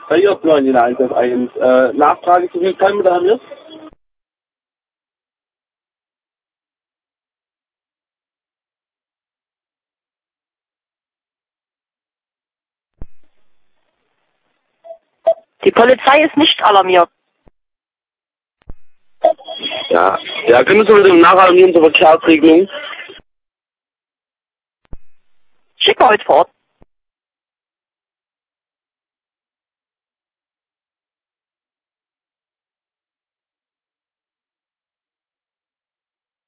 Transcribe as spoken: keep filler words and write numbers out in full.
Bei ihr in die eins eins. Äh, Nachfrage zu viel Time mit haben. Die Polizei ist nicht alarmiert. Ja, ja, können Sie bitte nachalarmieren zur Verkehrsregelung? Schick mal heute fort.